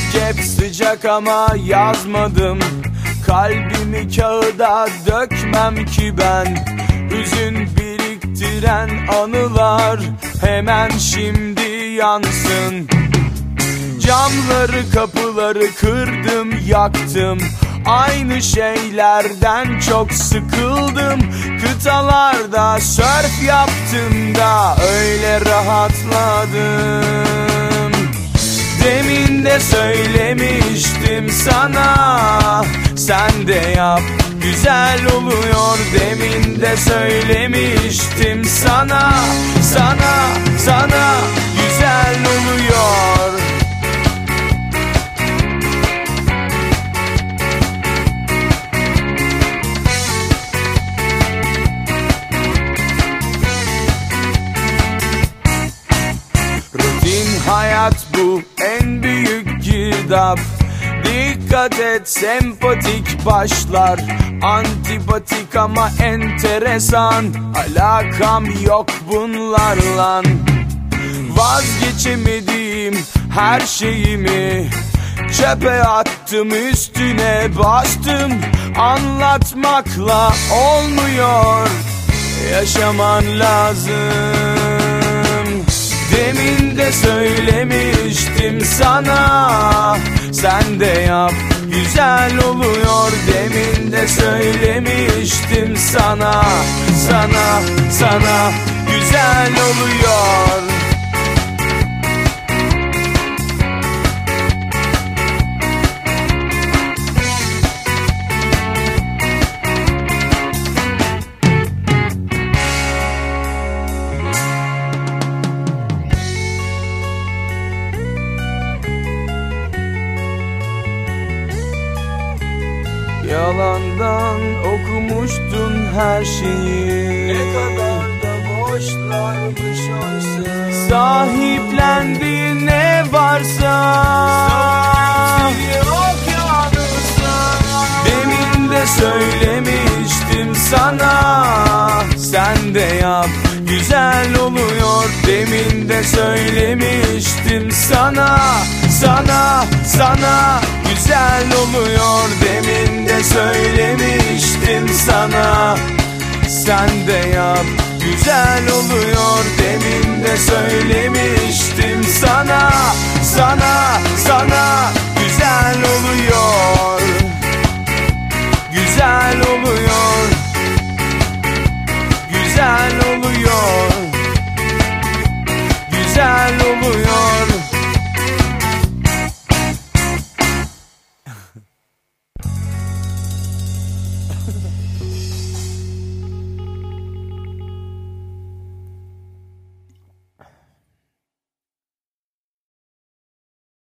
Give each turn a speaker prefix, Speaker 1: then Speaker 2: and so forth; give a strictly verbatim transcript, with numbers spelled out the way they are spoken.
Speaker 1: Cep sıcak ama yazmadım, kalbimi kağıda dökmem ki ben. Hüzün biriktiren anılar hemen şimdi yansın. Camları kapıları kırdım yaktım, aynı şeylerden çok sıkıldım. Kıtalarda sörf yaptım da öyle rahatladım. Demin de söylemiştim sana, sen de yap güzel oluyor. Demin de söylemiştim sana, sana, sana güzel oluyor. Rutin hayat bu en büyük girdap. Dikkat et sempatik başlar, antipatik ama enteresan. Alakam yok bunlarla. Vazgeçemediğim her şeyimi çöpe attım, üstüne bastım. Anlatmakla olmuyor, yaşaman lazım. Demin de söylemiştim sana, sen de yap güzel oluyor. Demin de söylemiştim sana, sana, sana güzel oluyor. Yalandan okumuştun her şeyi, ne kadar da boşlarmış oysa. Sahiplendiğin ne varsa demin de söylemiştim sana, sen de yap güzel oluyor. Demin de söylemiştim sana, sana, sana güzel oluyor. Demin de söylemiştim sana, sen de yap güzel oluyor. Demin de söylemiştim sana, sana